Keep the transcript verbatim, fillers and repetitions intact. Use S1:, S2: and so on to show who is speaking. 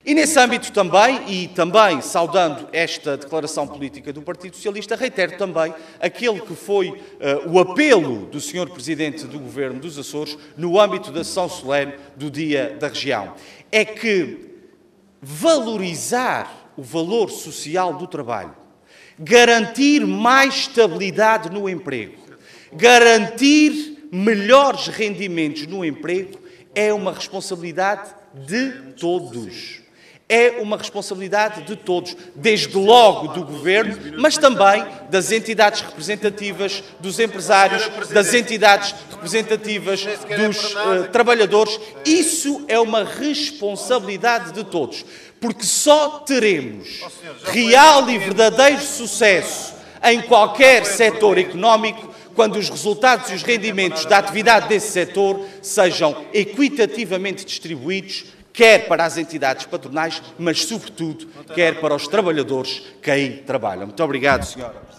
S1: E nesse âmbito também, e também saudando esta declaração política do Partido Socialista, reitero também aquele que foi uh, o apelo do senhor Presidente do Governo dos Açores no âmbito da sessão solene do Dia da Região. É que valorizar o valor social do trabalho, garantir mais estabilidade no emprego, garantir melhores rendimentos no emprego é uma responsabilidade de todos. É uma responsabilidade de todos, desde logo do Governo, mas também das entidades representativas dos empresários, das entidades representativas dos uh, trabalhadores. Isso é uma responsabilidade de todos, porque só teremos real e verdadeiro sucesso em qualquer setor económico quando os resultados e os rendimentos da atividade desse setor sejam equitativamente distribuídos, quer para as entidades patronais, mas, sobretudo, quer para os trabalhadores que aí trabalham. Muito obrigado, senhora.